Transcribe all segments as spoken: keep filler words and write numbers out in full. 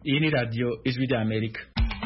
Iyi ni radio Ijwi rya Amerika.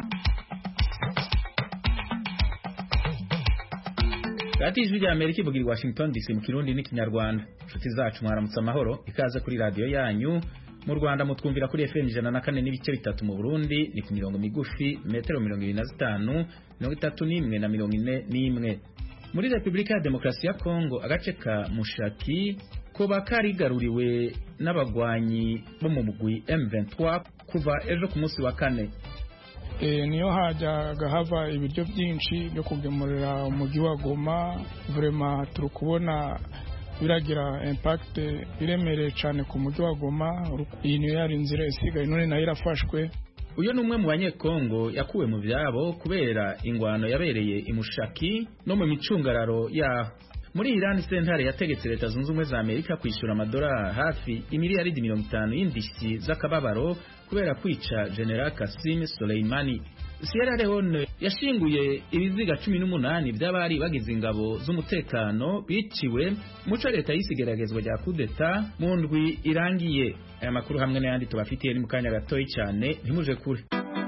Radio Ijwi rya Amerika ivugira i Washington D C mu Kirundi n'ikinyarwanda. Inshuti zacu mwaramutse amahoro, ikaze kuri radio yanyu. Mu Rwanda mutwumvira kuri F M ijana na kane n'ibice bitatu, mu Burundi ni ku mirongo migufi metero mirongo ibiri na zitanu, mirongo itatu n'imwe na mirongo ine n'imwe. Muri Republika ya Demokarasi ya Kongo agace ka Mushaki kuba karigaruriwe n'abagwanyi bo mu mugwi M vingt-trois kuva ejo ku munsi wa kane. E, niyo hajyaga hava ibiryo byinshi byo kugemurira umujyi wa Goma. Vraiment turi kubona biragira impact iremereye cyane ku mujyi wa Goma. Iyi niyo yari inzira isigaye none nayo irafashwe. Uyo numwe mu banyekongo yakuwe mu byabo kubera ingwano yabereye imushaki no mu micungararo ya muri Iran. Sentare yategetse leta zunze ubumwe za Amerika kwishura amadolari hafi imiliyaridi mirongo itanu y'indishyi z'akababaro kubera kwica General Qasim Soleimani. Sierra Leone yashinguye ibiziga cumi n'umunani by'abari bagize ingabo z'umutekano biciwe muco leta y'isigeragezwa rya kudeta mu ndwi irangiye. Aya makuru hamwe n'ayandi tubafitiye ni mu kanya gatoyi cyane, ntimuje kure.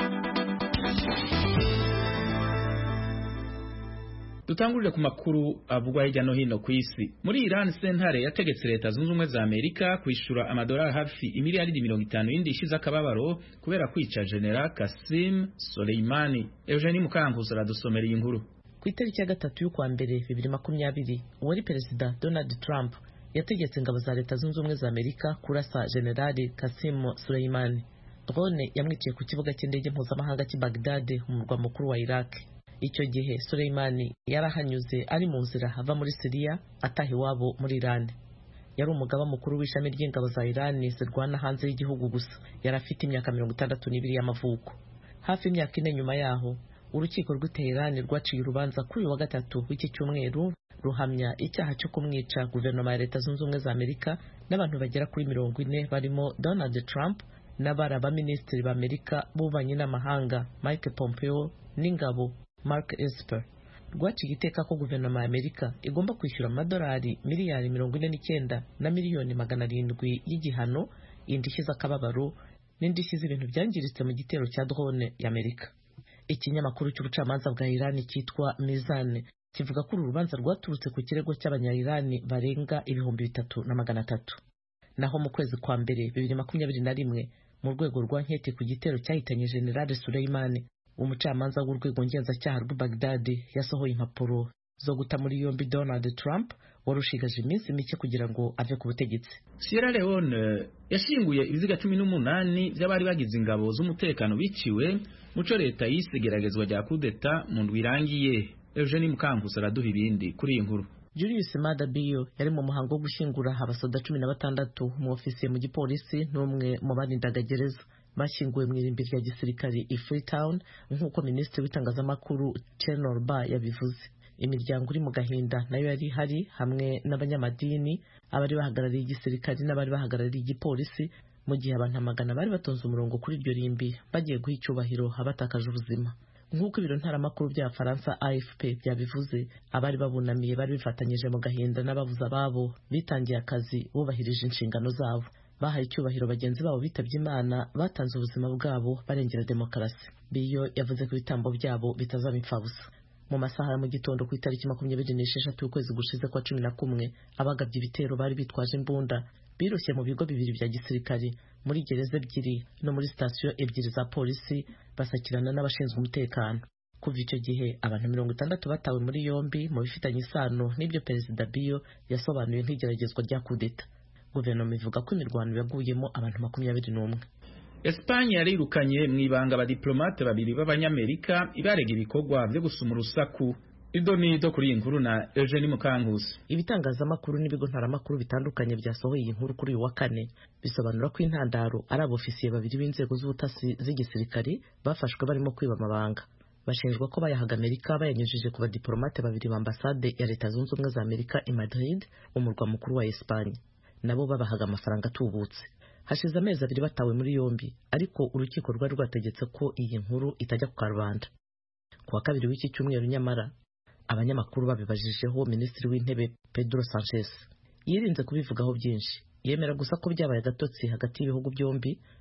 Dutangurire ku makuru avugwa hirya no hino ku isi. Muri Iran sentare yategetse leta zunze ubumwe za Amerika kwishura amadolari hafi imiliyaridi mirongo itanu y'indishyi z'akababaro kubera kwica General Qasim Soleimani. Eugenie Mukankusi aradusomera iyi nkuru. Ku itariki ya gatatu y'ukwa mbere bibiri makumyabiri uwari perezida Donald Trump yategetse ingabo za leta zunze ubumwe za Amerika kurasa General Qasim Soleimani. Drone yamwiciye ku kibuga cy'indege mpuzamahanga cy'i Baghdad mu murwa mukuru wa Iraq. Icyo gihe Soleimani yarahanyuze ari mu nzira ava muri Syria ataha iwabo muri Iran. Yari umugaba mukuru w'ishami ry'ingabo za Iran zirwana hanze y'igihugu gusa. Yari afite imyaka mirongo itandatu n'ibiri y'amavuko. Hafi imyaka ine nyuma yaho urukiko rw'i Tehran rwaciye urubanza kuri wa gatatu w'iki cyumweru ruhamya icyaha cyo kumwica guverinoma ya leta zunze ubumwe za Amerika n'abantu bagera kuri mirongo ine barimo Donald Trump n'abari abaminisitiri b'Amerika b'ububanyi n'amahanga Mike Pompeo n'ingabo Mark Esper. Rwaciye iteka ko guverinoma ya Amerika igomba kwishyura amadolari miliyari mirongo ine n'icyenda na miliyoni magana arindwi y'igihano, indishyi z'akababaro n'indishyi z'ibintu byangiritse mu gitero cya drone ya Amerika. Ikinyamakuru cy'ubucamanza bwa Iran cyitwa Mizan kivuga ko uru rubanza rwaturutse ku kirego cy'abanya-Iran barenga ibihumbi bitatu na magana atatu. Naho mu kwezi kwa mbere bibiri makumyabiri na rimwe mu rwego rwa nketi ku gitero cyahitanye General Soleimani, umucamanza w'urwego ngenzacyaha rw'i Baghdad yasohoye impapuro zo guta muri yombi Donald Trump warushigaje iminsi mike kugira ngo ave ku butegetsi. Sierra Leone yashinguye ibiziga cumi n'umunani by'abari bagize ingabo z'umutekano biciwe muco leta y'isigeragezwa rya kudeta mu ndwi irangiye. Eugenie Mukankusi araduha ibindi kuri iyi nkuru. Julius Maada Bio yari mu muhango wo gushyingura abasoda cumi na batandatu mu ofisiye mu gipolisi n'umwe mu barindaga gereza bashyinguwe mu irimbi rya gisirikari i Freetown nk'uko minisitiri w'itangazamakuru Chenor Ba yabivuze. Imiryango iri mu gahinda nayo yari hari hamwe n'abanyamadini, abari bahagarariye igisirikari n'abari bahagarariye igipolisi, mu gihe abantu amagana bari batonze umurongo kuri iryo rimbi bagiye guha icyubahiro abatakaje ubuzima. Nk'uko ibiro ntaramakuru bya Faransa A F P byabivuze, abari babunamiye bari bifatanyije mu gahinda n'ababuze ababo bitangiye akazi bubahirije inshingano zabo. Bahaye icyubahiro bagenzi babo bitabye Imana batanze ubuzima bwabo barengera demokarasi. Biyo yavuze ko ibitambo byabo bitazaba impfabusa. Mu masaha ya mu gitondo ku itariki makumyabiri n'esheshatu y'ukwezi gushize kwa cumi na kumwe abagabye ibitero bari bitwaje imbunda birushye mu bigo bibiri bya gisirikari, muri gereza ebyiri no muri sitasiyo ebyiri za polisi basakirana n'abashinzwe umutekano. Kuva icyo gihe abantu mirongo itandatu batawe muri yombi mu bifitanye isano n'ibyo Perezida Bio yasobanuye nk'igeragezwa rya kudeta. Guverinoma ivuga ko imirwano yaguyemo abantu makumyabiri n'umwe. Espanye yarirukanye mu ibanga abadiplomate babiri b'abanyamerika ibarega ibikorwa byo gusuma urusaku. Idonido kuri iyi nkuru na Eugenie Mukankusi. Ibitangazamakuru n'ibigo ntaramakuru bitandukanye byasohoye iyi nkuru kuri uyu wa kane bisobanura ko intandaro ari abofisiye babiri b'inzego z'ubutasi z'igisirikari bafashwe barimo kwiba amabanga. Bashinjwa ko bayahaga Amerika bayanyujije ku badiplomate babiri b'ambasade ya leta zunze ubumwe za Amerika i Madrid, umurwa mukuru wa Espanye. Nabo babahaga amafaranga atubutse. Hashize amezi abiri batawe muri yombi, ariko urukiko rwari rwategetse ko iyi nkuru itajya ku karubanda. Ku wa kabiri w'iki cyumweru nyamara abanyamakuru babibajijeho Minisitiri w'Intebe Pedro Sanchez. Yirinze kubivugaho byinshi, yemera gusa ko byabaye agatotsi hagati y'ibihugu byombi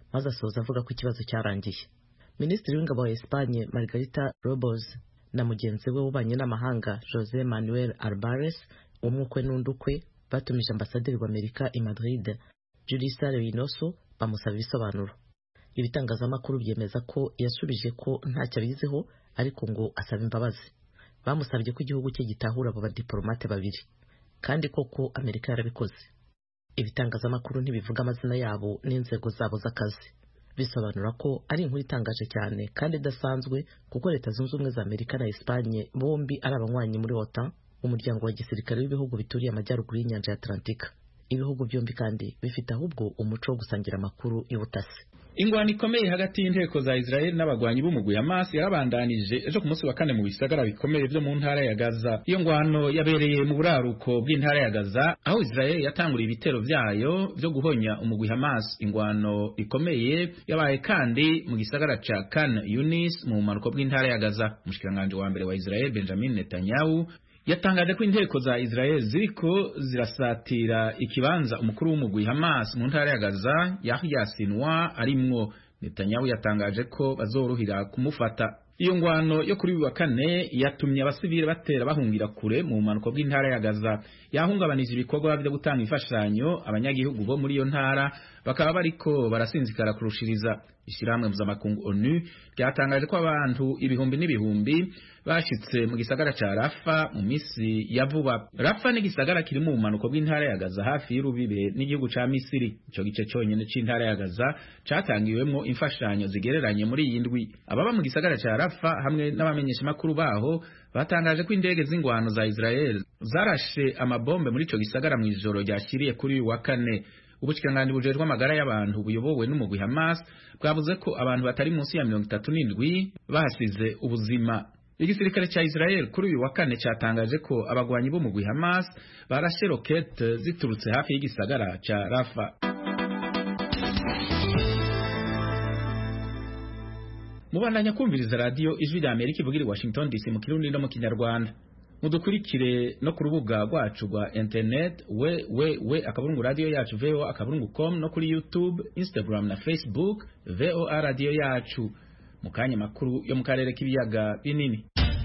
maze asoza avuga ko ikibazo cyarangiye. Minisitiri w'ingabo wa Espagne Margarita Robles na mugenzi we w'ububanyi n'amahanga José Manuel Albares umwukwe n'undukwe batumije ambasaderi w'Amerika i Madrid Julissa Reynoso bamusaba ibisobanuro. Ibitangazamakuru byemeza ko yasubije ko ntacyo abiziho ariko ngo asaba imbabazi. Bamusabye ko igihugu cye gitahura abo badiplomate babiri kandi koko Amerika yarabikoze. Ibitangazamakuru ntibivuga amazina yabo n'inzego zabo z'akazi, bisobanura ko ari inkuru itangaje cyane kandi idasanzwe kuko Leta Zunze Ubumwe za Amerika na Espagne bombi ari abanywanyi muri OTAN, umuryango wa gisirikare w'ibihugu bituriye amajyaruguru y'inyanja ya Atlantika. Ibihugu byombi kandi bifite ahubwo umuco wo gusangira amakuru y'ubutasi. Ingwano ikomeye hagati y'inteko za Israel n'abagwanyi b'umugwi Hamas yarabandanije ejo ku munsi wa kane mu bisagara bikomeye byo mu ntara ya Gaza. Iyo ngwano yabereye mu buraruko bw'intara ya Gaza aho Israel yatanguriye ibitero byayo byo guhonya umugwi Hamas. Ingwano ikomeye yabaye kandi mu gisagara ca Khan Yunis mu manuko bw'intara ya Gaza. Umushikiranganje wa mbere wa Israel Benjamin Netanyahu yatangaje ko inteko za Israel ziriko zirasatira ikibanza umukuru w'umugwi Hamas mu ntara ya Gaza Yahya Sinwar arimwo. Netanyahu yatangaje ko bazorohira kumufata. Iyo ngwano yo kuri wa kane yatumye abasivile batera bahungira kure mu manuko bw'intara ya Gaza. Yahungabanije ibikorwa byo gutanga imfashanyo abanyagihugu bo muri iyo ntara bakaba bariko barasinzikara kurushiriza. Ishiramwe mpuzamakungu ONU ryatangaje ko abantu ibihumbi n'ibihumbi bashitse mu gisagara ca Rafa mu misi ya vuba. Rafa ni gisagara kiri mu manuko bw'intara ya Gaza hafi y'urubibe n'igihugu ca Misiri. Ico gice cyonyene c'intara ya Gaza catangiwemwo imfashanyo zigereranye muri iyi ndwi. Ababa mu gisagara ca Rafa hamwe n'abamenyesha makuru baho batangaje ko indege z'ingwano za Israel zarashe amabombe muri ico gisagara mu ijoro ryashiriye kuri wa kane. Ubushikiranganje bujejwe amagara y'abantu buyobowe n'umugwi Hamas bwavuze ko abantu batari munsi ya mirongo itatu n'indwi bahasize ubuzima. Igisirikare ca Israel kuri uyu wa kane cyatangaje ko abagwanyi b'umugwi Hamas barashe rokete ziturutse hafi y'igisagara ca Rafa. Mubandanya kumviriza radio Ijwi rya Amerika ivugira i Washington D C mu Kirundi no mu Kinyarwanda. Mudukurikire no ku rubuga rwacu rwa internet we we we akaburungu radio yacu V O A akaburungu com no kuri YouTube, Instagram na Facebook V O A radio yacu. Mukanya makuru yo mu karere k'ibiyaga binini.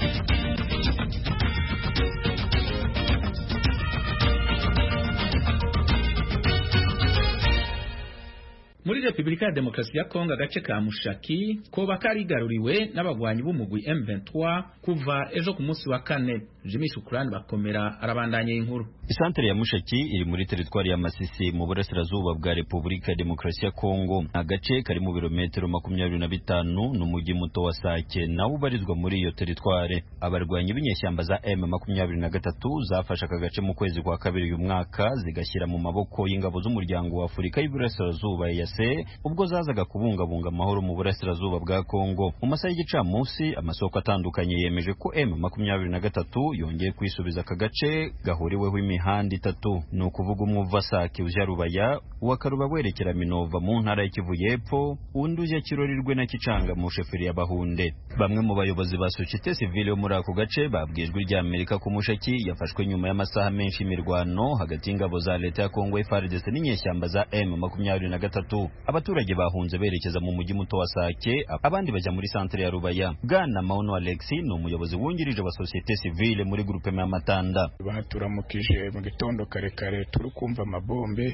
Muri Republika ya Demokarasi ya Kongo agace ka Mushaki ko bakarigaruriwe n'abagwanyi b'umugwi M vingt-trois kuva ejo ku munsi wa kane. Jimmy Shukrani bakomera arabandanye inkuru. Isantere ya Mushaki iri muri teritwari ya Masisi mu burasirazuba bwa Republika ya Demokarasi ya Kongo. Agace kari mu birometero makumyabiri na bitanu n'umujyi muto wa Sake nawo ubarizwa muri iyo teritwari. Abarwanyi b'inyeshyamba za M makumyabiri na gatatu zafashe aka gace mu kwezi kwa kabiri uyu mwaka zigashyira mu maboko y'ingabo z'umuryango wa Afurika y'Iburasirazuba ya se ubwo zazaga kubungabunga amahoro mu burasirazuba bwa Kongo. Mu masaha y'igicamunsi amasoko atandukanye yemeje ko M makumyabiri na gatatu yongeye kwisubiza aka gace gahuriweho imihanda itatu, ni ukuvuga umuva Sake ujya Rubaya, uwa Karuba werekera Minova mu ntara y'Kivu y'Epfo, undi ujya Kirorirwe na Kicanga mu sheferi ya Bahunde. Bamwe mu bayobozi ba societe civile yo muri ako gace babwijwe rya Amerika ku Mushaki yafashwe nyuma y'amasaha menshi imirwano hagati y'ingabo za leta ya Kongo F A R D C n'inyeshyamba za M makumyabiri na gatatu. Abaturage bahunze berekeza mu mujyi muto wa Sake, abandi bajya muri centre ya Rubaya. Bwana Maono Alexi ni umuyobozi wungirije wa societe civile muri groupe ya Matanda. Baturamukije mu gitondo kare kare turi kumva amabombe,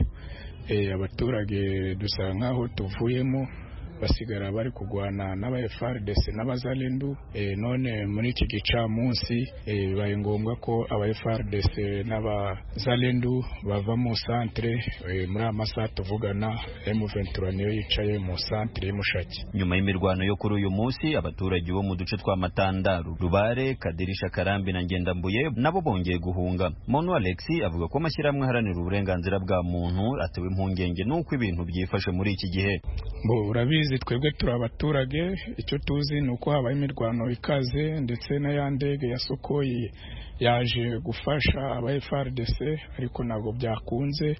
eh abaturage dusa nkaho tuvuyemo basigara bari kugwana n'aba F A R D C n'abazalendu. E, none muri iki gicamunsi e, bibaye ngombwa ko aba F A R D C n'abazalendu bava mu centre. E, muri amasaha tuvugana M vingt-trois niyo yicaye mu centre y'Mushaki. Nyuma y'imirwano yo kuri uyu munsi abaturage bo mu duce twa Matanda, Rubare, Kadirisha, Karambi na Ngendambuye nabo bongeye guhunga. Mono Alexi avuga ko amashyirahamwe haranira uburenganzira bwa muntu atewe impungenge nuko ibintu byifashe muri iki gihe. Bo urabizi twebwe turi abaturage, icyo tuzi nuko habaye imirwano ikaze ndetse na ya ndege ya Sokoyi yaje gufasha aba F A R D C ariko ntabwo byakunze.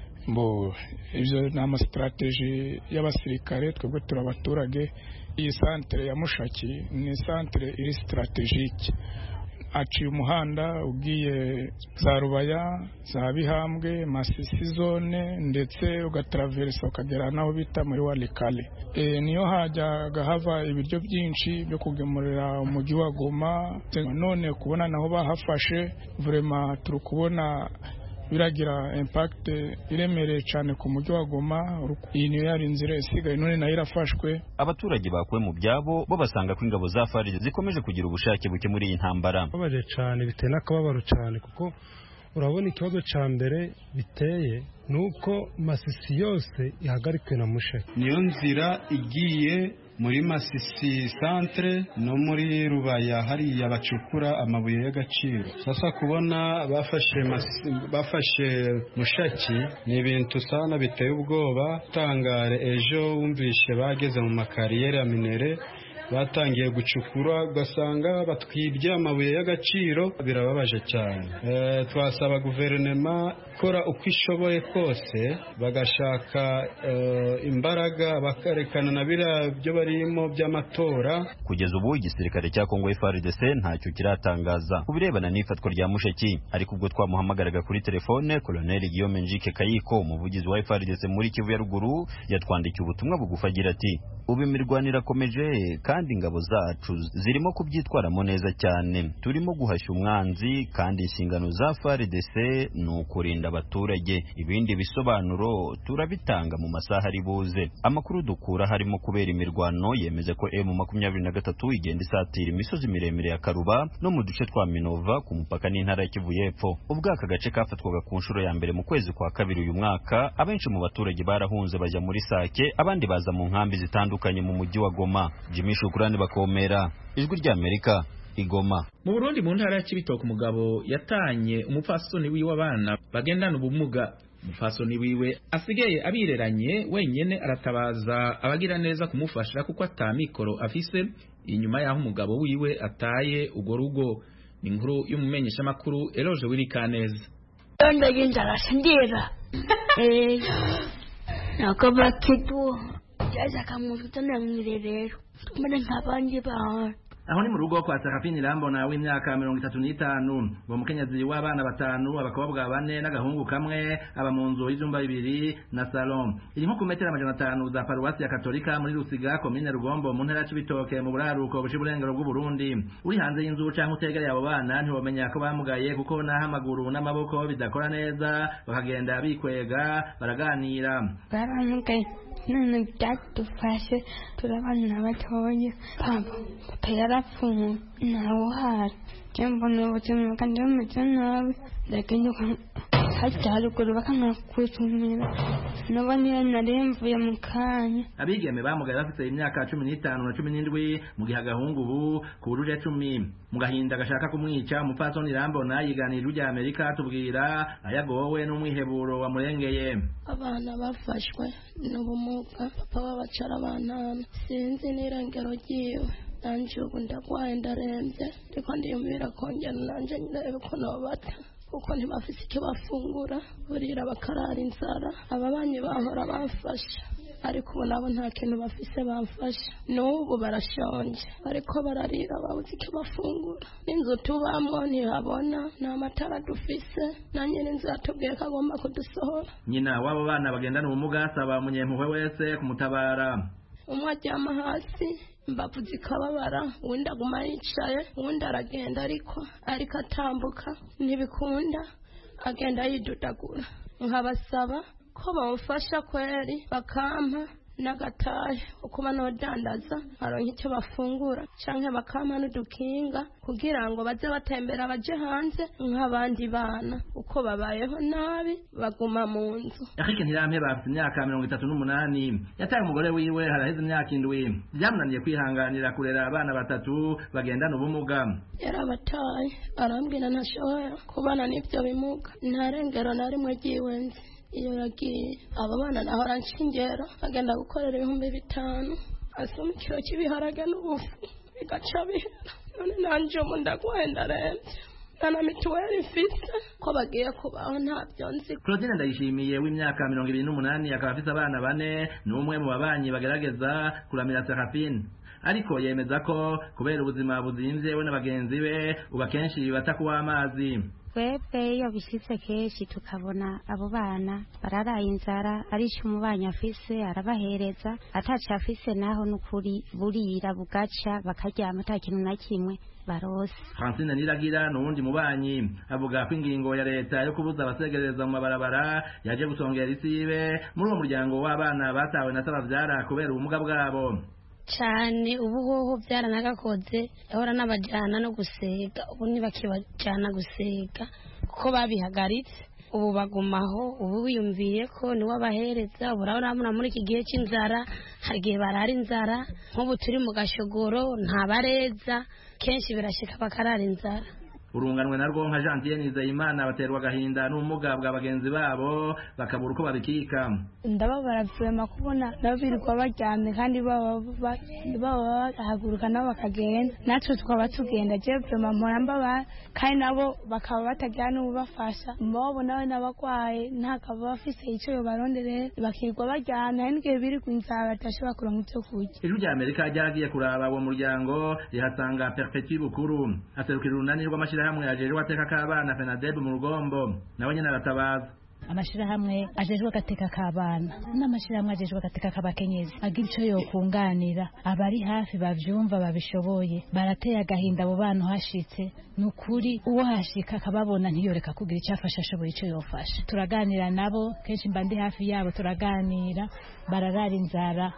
Mbo ibyo nama strategy y'abasirikare, twebwe turi abaturage. Iyi centre ya Mushaki ni centre iri strategique, aciye umuhanda ugiye za Rubaya, za Bihambwe, Masisi zone ndetse ugataraversa ukagera naho bita muri Walikale. E, niyo hajyaga hava ibiryo byinshi byo kugemurira umujyi wa Goma. None kubona naho bahafashe vraiment turi kubona biragira impact iremereye cyane ku mujyi wa Goma. Iyi niyo yari inzira isigaye none nayo irafashwe. Abaturage bakuwe mu byabo bo basanga ko ingabo za F A R D C zikomeje kugira ubushake buke muri iyi ntambara. Babaje cyane biteye n'akababaro cyane kuko urabona ikibazo cya mbere biteye nuko Masisi yose ihagarikwe na Mushaki. Niyo nzira igiye muri Masisi centre no muri Rubaya hariya bacukura amabuye y'agaciro. Sasa kubona bafashe bafashe Mushaki ni ibintu sana biteye ubwoba. Tangare ejo wumvishe bageze mu makariyeri ya minere batangiye gucukura ugasanga batwibye amabuye y'agaciro, birababaje cyane. E, twasaba guverinoma kora uko ishoboye kose bagashaka e, imbaraga bakarekana na bira byo barimo by'amatora. Kugeza ubu igisirikare cya Kongo F A R D C ntacyo kiratangaza kubirebana n'ifatwa rya Mushaki, ariko ubwo twamuhamagaraga kuri telefone Colonel Guillaume Njike Kayiko umuvugizi wa F A R D C muri Kivu ya ruguru yatwandikiye ubutumwa bugufi agira ati ubu imirwanire irakomeje kandi ingabo zacu zirimo kubyitwaramo neza cyane, turimo guhashya umwanzi kandi inshingano za F A R D C ni ukurinda abaturage. Ibindi bisobanuro turabitanga mu masaha ari buze. Amakuru dukura harimo kubera imirwano yemeza ko M makumyabiri na gatatu igenda isatira imisozi miremire ya Karuba no mu duce twa Minova ku mupaka n'intara ya Kivu y'Epfo. Ubwo aka gace kafatwaga ku nshuro ya mbere mu kwezi kwa kabiri uyu mwaka, abenshi mu baturage barahunze bajya muri Sake, abandi baza mu nkambi zitandukanye mu mujyi wa Goma. Jimmy Shukrani Bakomera, Ijwi ry'Amerika, Igoma. Mu Burundi mu ntara ya Cibitoke umugabo yatanye umupfasoni wiwe abana bagendana ubumuga. Umupfasoni wiwe asigaye abireranye wenyene aratabaza abagira neza kumufasha kuko atamikoro afise. Inyuma yaho umugabo wiwe ataye ugo rugo. Ni inkuru y'umumenyesha makuru Eloge Wirikaneza. Ndagenda rasindira eh nakaba kitu jaza kamutana mwirerero mbona ntabanje ba aho ni mu rugo kwa Serafini Rambona w'imyaka mirongo itatu n'itanu ngo mukenyezi w'abana batanu abakobwa bane n'agahungu kamwe aba mu nzu y'ibyumba bibiri na salon iri nko ku metero amajana atanu za paruwasi ya Katolika muri Rusiga komine Rugombo mu ntara ya Cibitoke mu buraruko buci burengero bw'u Burundi. Uri hanze y'inzu canke utegereye abo bana ntiwomenya ko bamugaye kuko naho amaguru n'amaboko bidakora neza bakagenda bikwega baraganira. Baramugaye none byadufashe turabana batoye papa yarapfuye nawe hari cyangwa n'ubuzima kandi bumeze nabi ndagenda hajya haruguru bakanakutumira nabo niyo naremvuye mu kanya. Abigeme bamugaye bafite imyaka cumi n'itanu na cumi n'indwi mu gihe agahungu ubu kuruje cumi mu gahinda gashaka kumwica. Umupfasoni Rambona yiganira Ijwi ry'Amerika tubwira ayagowe n'umwiheburo wamurengeye. Abana bafashwe n'ubumuga papa babacara abana sinzi n'irengero ryiwe nanje ubu ndagwaye ndarembye ariko ndiyumvira kongera nanje ndebe ko nobata kuko ntibafise icyo bafungura burira bakarara inzara. Aba banyi bahora bafasha ariko ubu nabo nta kintu bafise bamfasha n'ubu barashonje ariko bararira babuze icyo bafungura. Inzu tubamwo ntihabona nta matara dufise na nyine inzu yatubwiye ko agomba kudusohora. Nyina w'abo bana bagendana ubumuga asaba umunyempuhwe wese kumutabara. Umwe aryama hasi imbavu zikababara uwundi aguma yicaye uwundi aragenda ariko ariko atambuka ntibikunda agenda yidudagura. Nkabasaba ko bamufasha kweri bakampa n'agatahe uko banodandaza aronka icyo bafungura canke bakampa n'udukinga kugira ngo baze batembera baje hanze nk'abandi bana uko babayeho nabi baguma mu nzu. Yakike Ntirampe bafite imyaka mirongo itatu n'umunani yataye umugore wiwe haraheze imyaka indwi byamunaniye kwihanganira kurera abana batatu bagendana ubumuga. Yarabataye arambwira ntashobora kubana n'ibyo bimuga nta rengero na rimwe ryiwenze. Iyo yagiye aba bana naho ranshingera agenda gukorera ibihumbi bitanu asoma ikiro cy'ibiharage n'ubufu bigaca bihera. None nanje ubu ndagwaye ndarembye nta mituweli mfise ko bagiye kubaho ntabyo nzi. Claudine Ndayishimiye w'imyaka mirongo ibiri n'umunani akaba afise abana bane n'umwe mu babanyi bagerageza kuramira Serafine. ariko yemeza ko kubera ubuzima buzimvye we n'abagenzi be uba kenshi bata kuwa amazi. twebwe iyo bishitse kenshi tukabona abo bana bararaye inzara arico umubanyi afise arabahereza ataco afise naho n'ukuri burira bugaca bakaryama ata kintu na kimwe barose. Francine Niragira n'uwundi mubanyi avuga ko ingingo ya leta yo kubuza abasegereza mu mabarabara yaje gusongera isibe muri uwo muryango w'abana batawe na sabavyara kubera ubumuga bwabo. Cyane ubu hoho byaranagakoze ahora n'abajana no gusega ubu ntibakibajana gusega kuko babihagaritse ubu bagumaho ubu wiyumviye ko niwe abahereza ubu urabona muri iki gihe cy'inzara hari igihe barara inzara nk'ubu turi mu gashogoro nta bareza kenshi birashika bakarara inzara. Urunganwe narwo nka Jean Nizeyimana baterwa agahinda n'ubumuga bwa bagenzi babo bakabura uko babikika. Ndababara vyema kubona nabirirwa baryamye kandi baba baba bahaguruka nabo bakagenda natwe tukaba tugenda je vyema mpora mbaba kandi nabo bakaba batagira n'ubafasha mbabo nawe nabagwaye ntakaba bafise ico yo barondere bakirirwa baryamye n'igihe biri kwinzara batashobora kuronka ivyo kurya. Ijwi rya Amerika ryagiye kuraba uwo muryango rihasanga Perpetuit Bukuru aserukira urunani rw'amashira hamwe ajejwe ateka k'abana Fenadeb mu Rugombo nawe nyene aratabaza. Amashirahamwe ajejwe agateka k'abana n'amashirahamwe ajejwe agateka k'abakenyezi agira ico yokunganira abari hafi bavyumva babishoboye barateye agahinda abo bantu hashitse nukuri uwo hashika akababona ntiyoreka kugira icyo afasha ashoboye ico yofasha. Turaganira nabo kenshi mba ndi hafi yabo turaganira bararara inzara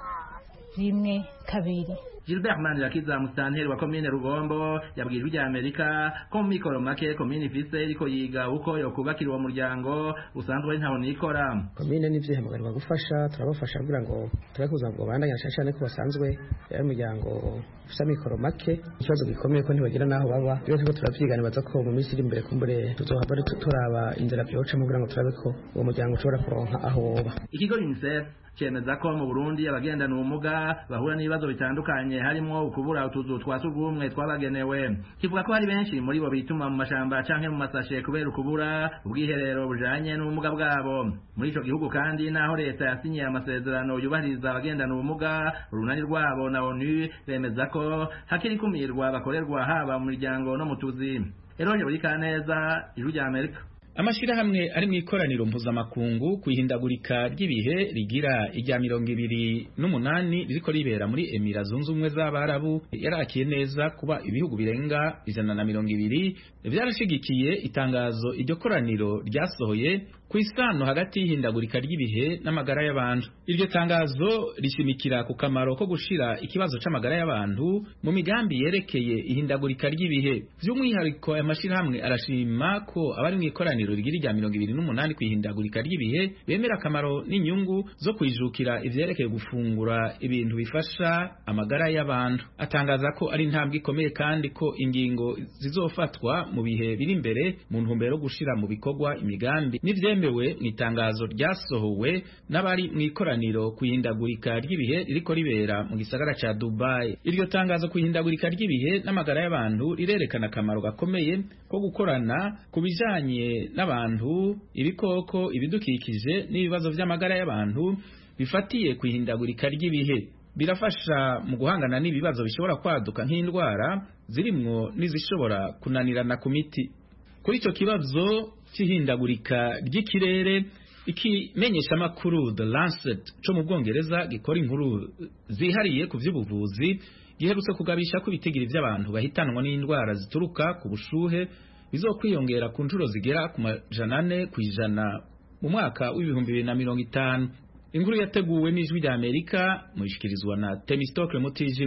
rimwe kabiri. Gilbert Manirakiza musitanteri wa komine Rugombo yabwirijwe rya Amerika ko mu mikoro make komine ifise iriko yiga uko yokubakira uwo muryango usanzwe ntaho nikora. Komine nivyo hamagarwa gufasha turabafasha kugira ngo turakuza ngo bandanya cyane ko basanzwe yari muryango ufite mikoro make ikibazo gikomeye ko ntibagira naho baba rero tuko turavyigana baza ko mu minsi iri imbere kumbure tuzohaba turaba inzira byoca mu kugira ngo turabe ko uwo muryango ushobora kuronka aho woba. Ikigo UNICEF cemeza ko mu Burundi abagendana ubumuga bahura n'ibibazo bitandukanye harimo ukubura utuzu twa surwumwe twabagenewe. Kivuga ko hari benshi muri bo bituma mu mashamba canke mu masashe kubera ukubura ubwiherero bujanye n'ubumuga bwabo. Muri ico gihugu kandi naho leta yasinyiye amasezerano yubahiriza abagendana ubumuga urunani rwabo na ONU bemeza ko hakiri kumirwa bakorerwa haba mu miryango no mu tuzi. Eronye buri kaneza Ijwi rya Amerika. Amashirahamwe ari mu ikoraniro mpuzamakungu kwihindagurika ry'ibihe rigira ijya mirongo ibiri n'umunani ririko ribera muri Emira Zunze Ubumwe z'Abarabu yarakiye neza kuba ibihugu birenga ijana na mirongo ibiri byarashigikiye itangazo iryo koraniro ryasohoye ku isano hagati y'ihindagurika ry'ibihe n'amagara y'abantu. Iryo tangazo rishimikira ku kamaro ko gushira ikibazo c'amagara y'abantu mu migambi yerekeye ihindagurika ry'ibihe. By'umwihariko amashirahamwe arashima ko abari mu ikoraniro rigira rya mirongo ibiri n'umunani kwihindagurika ry'ibihe bemera akamaro n'inyungu zo kwijukira ivyerekeye gufungura ibintu bifasha amagara y'abantu. Atangaza ko ari intambwe ikomeye kandi ko ingingo zizofatwa mu bihe biri imbere mu ntumbero gushira mu bikorwa imigambi n'ivyemewe mu itangazo ryasohowe n'abari mu ikoraniro kwihindagurika ry'ibihe ririko ribera mu gisagara ca Dubai. Iryo tangazo kwihindagurika ry'ibihe n'amagara y'abantu rirerekana akamaro gakomeye ko gukorana ku bijanye n'abantu, ibikoko, ibidukikije n'ibibazo vy'amagara y'abantu bifatiye kwihindagurika ry'ibihe. Birafasha mu guhangana n'ibibazo bishobora kwaduka nk'indwara zirimwo n'izishobora kunanirana ku miti. Kuri ico kibazo c'ihindagurika ry'ikirere, ikimenyesha makuru The Lancet co mu Bwongereza gikora inkuru zihariye ku vy'ubuvuzi giherutse kugabisha ko ibitigiri vy'abantu bahitanwa n'indwara zituruka ku bushuhe bizokwiyongera ku ncuro zigera ku majana ane kw'ijana mu mwaka w'ibihumbi bibiri na mirongo itanu. Inkuru yateguwe n'Ijwi rya Amerika muishikirizwa na Temistocle Mutijima.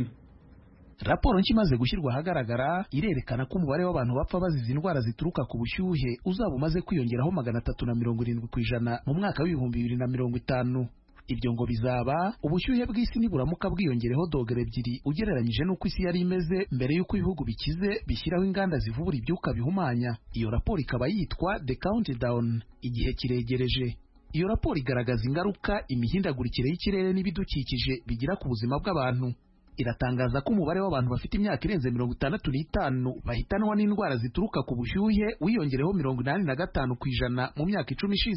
Raporo nshya imaze gushyirwa ahagaragara irerekana ko umubare w'abantu bapfa bazize indwara zituruka ku bushyuhe uzaba umaze kwiyongeraho magana atatu na mirongo irindwi ku ijana mu mwaka w'ibihumbi bibiri na mirongo itanu. Ibyo ngo bizaba ubushyuhe bw'isi niburamuka bwiyongereho dogere ebyiri ugereranyije n'uko isi yari imeze mbere y'uko ibihugu bikize bishyiraho inganda zivubura ibyuka bihumanya. Iyo raporo ikaba yitwa The Countdown, igihe kiregereje. Iyo raporo igaragaza ingaruka imihindagurikire y'ikirere n'ibidukikije bigira ku buzima bw'abantu. Iratangaza ko umubare w'abantu bafite imyaka irenze mirongo itandatu n'itanu bahitanwa n'indwara zituruka ku bushyuhe wiyongereho mirongo inani na gatanu ku ijana mu myaka icumi ishize.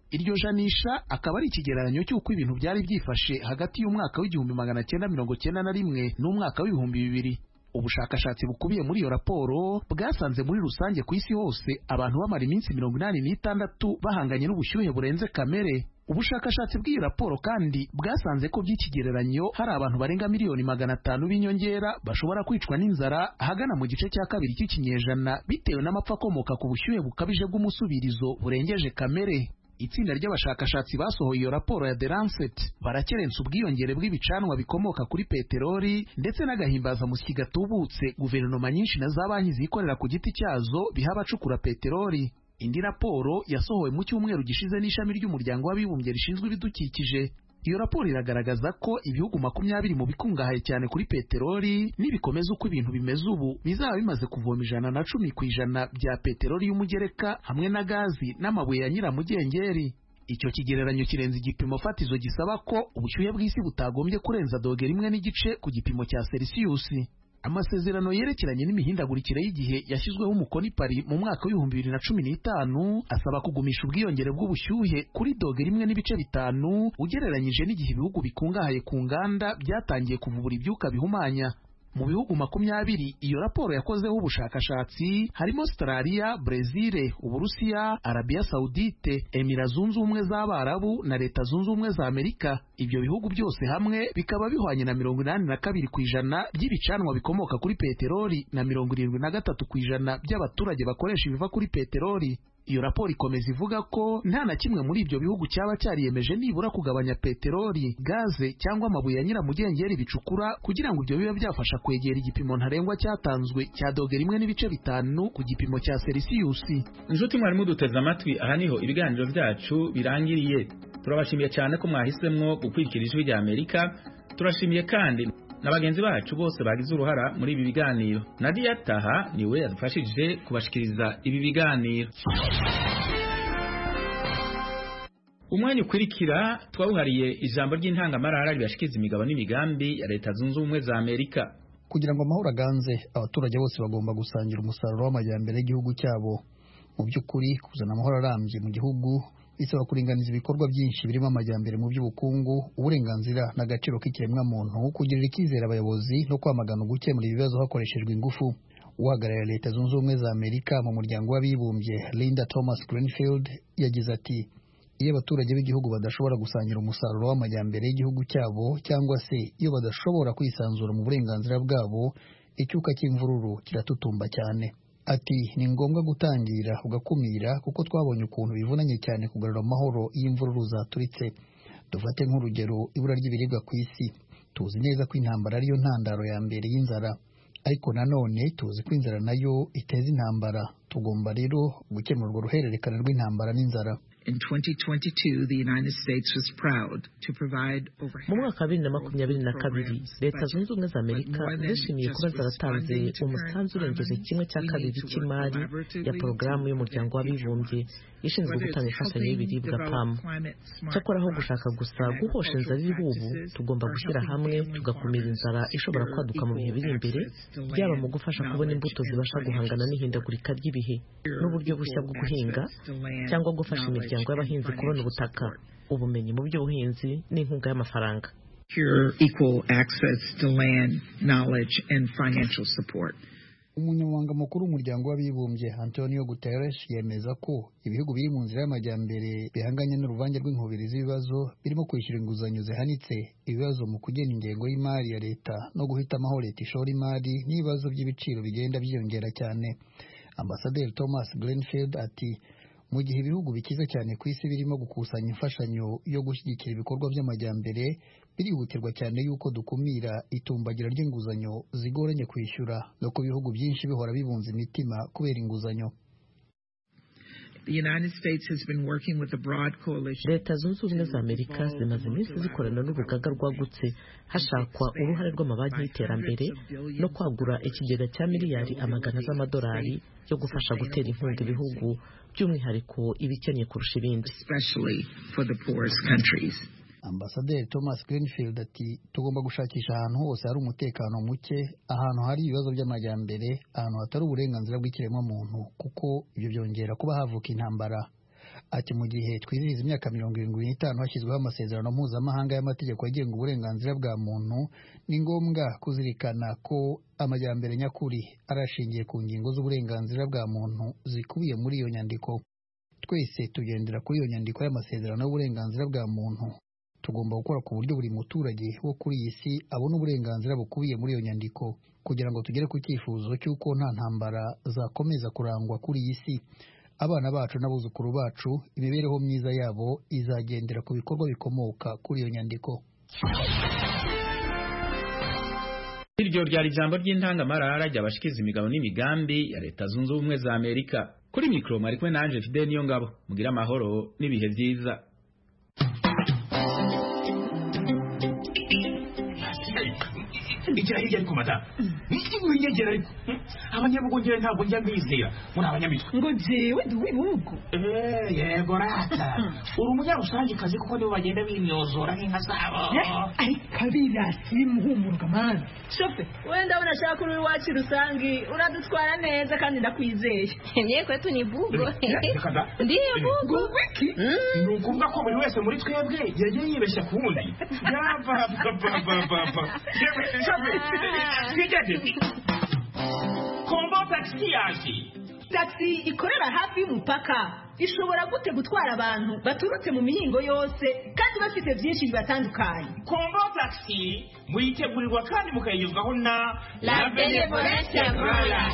iryo janisha akaba ari ikigereranyo cy'uko ibintu byari byifashe hagati y'umwaka w'igihumbi magana cyenda mirongo cyenda na rimwe n'umwaka w'ibihumbi bibiri. Ubushakashatsi bukubiye muri iyo raporo bwasanze muri rusange ku isi hose abantu bamara iminsi mirongo inani n'itandatu bahanganye n'ubushyuhe burenze kamere. Ubushakashatsi bw'iyi raporo kandi bwasanze ko by'ikigereranyo hari abantu barenga miliyoni magana atanu b'inyongera bashobora kwicwa n'inzara ahagana mu gice cya kabiri cy'ikinyejana bitewe n'amapfa akomoka ku bushyuhe bukabije bw'umusubirizo burengeje kamere. Itsinda ry'abashakashatsi basohoye iyo raporo ya The Lancet barakerensa ubwiyongere bw'ibicanwa bikomoka kuri peteroli ndetse n'agahimbazamusyi gatubutse guverinoma nyinshi na za banki zikorera ku giti cyazo biha abacukura peteroli. Indi raporo yasohowe mu cyumweru gishize n'ishami ry'umuryango w'abibumbye rishinzwe ibidukikije. Iyo raporo iragaragaza ko ibihugu makumyabiri mu bikungahaye cyane kuri peteroli nibikomeza uko ibintu bimeze ubu bizaba bimaze kuvoma ijana na cumi ku ijana bya peteroli y'umugereka hamwe na gazi n'amabuye ya nyiramugengeri. Icyo kigereranyo kirenze igipimo fatizo gisaba ko ubushyuhe bw'isi butagombye kurenza dogere imwe n'igice ku gipimo cya Celsius. Amasezerano yerekeranye n'imihindagurikire y'igihe yashyizweho umukono i Paris mu mwaka w'ibihumbi bibiri na cumi n'itanu asaba kugumisha ubwiyongere bw'ubushyuhe kuri dogere imwe n'ibice bitanu ugereranyije n'igihe ibihugu bikungahaye ku nganda byatangiye kuvubura ibyuka bihumanya. Mu bihugu makumyabiri iyo raporo yakozeho ubushakashatsi harimo Australia, Brazil, Uburusiya, Arabia Saudite, Emira Zunze Ubumwe z'Abarabu na Leta Zunze Ubumwe za Amerika. Ibyo bihugu byose hamwe bikaba bihwanye na mirongo inani na kabiri ku ijana by'ibicanwa bikomoka kuri peteroli na mirongo irindwi na gatatu ku ijana by'abaturage bakoresha ibiva kuri peteroli. Iyo raporo ikomeza ivuga ko nta na kimwe muri ibyo bihugu cyaba cyariyemeje nibura kugabanya peteroli, gaze cyangwa amabuye ya nyiramugengeri bicukura kugira ngo ibyo bibe byafasha kwegera igipimo ntarengwa cyatanzwe cya dogere imwe n'ibice bitanu ku gipimo cya Celsius. Inshuti mwari muduteze amatwi, aha niho ibiganiro byacu birangiriye. Turabashimiye cyane ko mwahisemo gukurikira Ijwi rya Amerika. Turashimiye kandi n'abagenzi bacu bose bagize uruhara muri ibi biganiro. Nadia Taha niwe yadufashije kubashikiriza ibi biganiro. Umwanya ukurikira twawuhariye ijambo ry'intangamarara ribashikiza imigabo n'imigambi ya Leta Zunze Ubumwe za Amerika. Kugira ngo amahoro aganze, abaturage bose bagomba gusangira umusaruro w'amajyambere y'igihugu cyabo. Mu by'ukuri kuzana amahoro arambye mu gihugu bisaba kuringaniza ibikorwa byinshi birimo amajyambere mu by'ubukungu, uburenganzira n'agaciro k'ikiremwamuntu, kugirira icyizere abayobozi no kwamagana gukemura ibibazo hakoreshejwe ingufu. Uhagarariye Leta Zunze Ubumwe za Amerika mu muryango w'abibumbye Linda Thomas Greenfield yagize ati, iyo abaturage b'igihugu badashobora gusangira umusaruro w'amajyambere y'igihugu cyabo cyangwa se iyo badashobora kwisanzura mu burenganzira bwabo, icyuka cy'imvururu kiratutumba cyane. Ati ni ngombwa gutangira ugakumira kuko twabonye ukuntu bivunanye cyane kugarura amahoro y'imvururu zaturitse. Dufate nk'urugero ibura ry'ibiribwa ku isi. Tuzi neza ko intambara ariyo ntandaro ya mbere y'inzara, ariko nanone tuzi ko inzara nayo iteza intambara. Tugomba rero gukemura urwo ruhererekane rw'intambara n'inzara. In twenty twenty-two, the United States was proud to provide over mu mwaka wa bibiri na makumyabiri na kabiri Leta Zunze Ubumwe za Amerika zishimiye kuba zaratanze umusanzu urengeje kimwe cya kabiri cy'imari ya porogaramu y'umuryango w'abibumbye ishinzwe gutanga imfashanyo y'ibiribwa P A M. Cyakora aho gushaka gusa guhosha inzara iriho ubu, tugomba gushyira hamwe tugakumira inzara ishobora kwaduka mu bihe biri imbere, byaba mu gufasha kubona imbuto zibasha guhangana n'ihindagurika ry'ibihe n'uburyo bushya bwo guhinga, cyangwa gufasha imiryango y'abahinzi kubona ubutaka, ubumenyi mu by'ubuhinzi n'inkunga y'amafaranga. Equal access to land, knowledge and financial support. Umunyamabanga mukuru w'umuryango w'abibumbye Antonio Guterres yemeza ko ibihugu biri mu nzira y'amajyambere bihanganye n'uruvange rw'inkubiri z'ibibazo birimo kwishyura inguzanyo zihanitse, ibibazo mu kugena ingengo y'imari ya leta no guhitamo aho leta ishora imari n'ibibazo by'ibiciro bigenda byiyongera cyane. Ambasaderi Thomas Greenfield ati, mu gihe ibihugu bikize cyane ku isi birimo gukusanya imfashanyo yo gushyigikira ibikorwa by'amajyambere, birihutirwa cyane yuko dukumira itumbagira ry'inguzanyo zigoranye kwishyura no ku bihugu byinshi bihora bibunza imitima kubera inguzanyo. Leta Zunze Ubumwe za Amerika zimaze iminsi zikorana n'urugaga rwagutse hashakwa uruhare rw'amabanki y'iterambere no kwagura ikigega cya miliyari amagana z'amadolari yo gufasha gutera inkunga ibihugu by'umwihariko ibikennye kurusha ibindi. Ambasaderi Thomas Greenfield ati, tugomba gushakisha ahantu hose hari umutekano muke, ahantu hari ibibazo by'amajyambere, ahantu hatari uburenganzira bw'ikiremwamuntu, kuko ibyo byongera kuba havuka intambara. ati mu gihe twizihiza imyaka mirongo irindwi n'itanu hashyizweho amasezerano mpuzamahanga y'amategeko agenga uburenganzira bwa muntu, ni ngombwa kuzirikana ko amajyambere nyakuri arashingiye ku ngingo z'uburenganzira bwa muntu zikubiye muri iyo nyandiko. Twese tugendera kuri iyo nyandiko y'amasezerano y'uburenganzira bwa muntu. Tugomba gukora ku buryo buri muturage wo kuri iyi si abona uburenganzira bukubiye muri iyo nyandiko kugira ngo tugere ku cyifuzo cy'uko nta ntambara zakomeza kurangwa kuri iyi si. Abana bacu n'abuzukuru bacu imibereho myiza yabo izagendera ku bikorwa bikomoka kuri iyo nyandiko. Iryo ryari ijambo ry'intangamarara ry'abashikiza imigabo n'imigambi ya Leta Zunze Ubumwe za Amerika. Kuri mikro mari kumwe nanje Fidel Niyongabo. Mugira amahoro n'ibihe byiza. Igira hirya ariko madamu niki winyegera ariko abanyabugongera ntabwo njya mbizera muri abanyamitwe ngo jewe duwibugo eh yego rata uri umunyarusange kazi kuko nibo bagenda bimyozora nk'inka zabo ari kabira simuhumuruka man shofe wenda unashaka uri wacu rusangi uradutwara neza kandi ndakwizeye niye kwetu ni bugo ndiye bugo wiki nukuvuga ko buri wese muri twebwe yagiye yibeshya ku wundi yava baba baba Kombo taxi yaje. Taxi ikorera hafi y'umupaka. Ishobora gute gutwara abantu baturutse mu mihingo yose kandi bafite byinshi bibatandukanye. Kombo taxi muyitegurirwa kandi mukayigezwaho na La Benevolence Royal.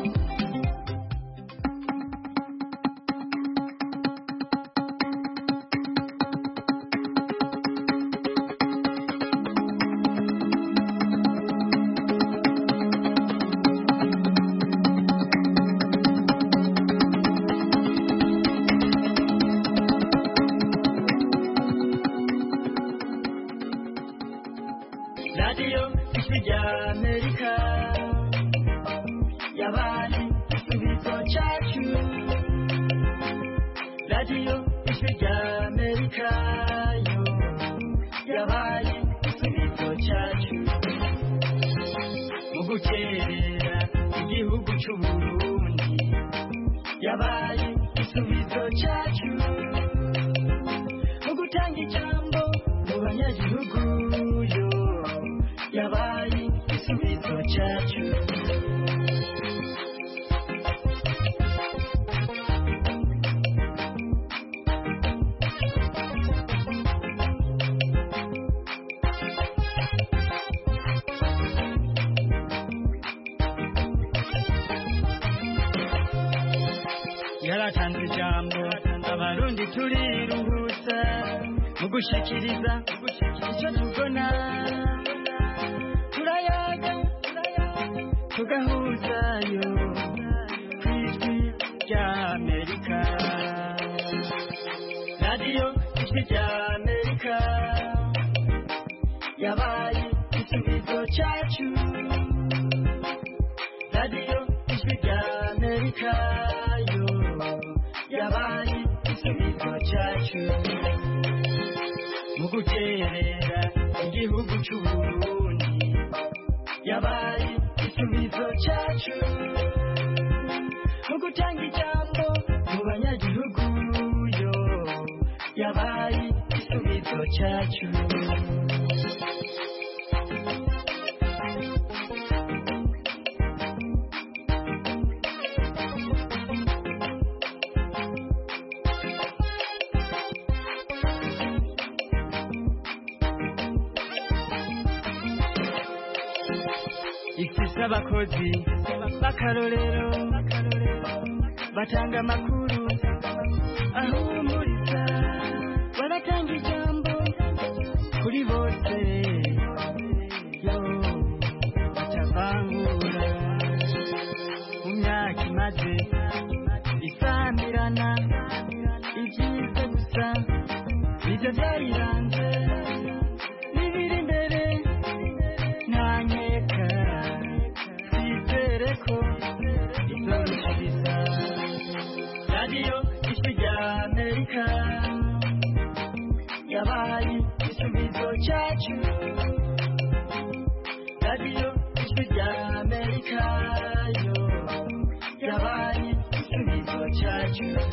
Yaratanze ijambo abarundi turiruhutsa mu gushikiriza icyo tubona turayaga tugahuzayo kw'ijwi rya Amerika radiyo ijwi rya Amerika yabaye igisubizo cyacu radiyo ijwi rya Amerika yabaye igisubizo cyacu mu guterera igihugu cy'u Burundi yabaye igisubizo cyacu mu gutanga ijambo mu banyagihugu yo yabaye igisubizo cyacu abakozi bakarorero batanga amakuru ahumuriza baratanga ijambo kuri bose yo batavangura mu myaka imaze isamirana ibyiza gusa nibyo byayiranze n'ibiri imbere nta nkeka ko izorushiriza radiyo ijwi rya Amerika yabaye igisubizo cyacu radiyo ijwi rya Amerika yo yabaye igisubizo cyacu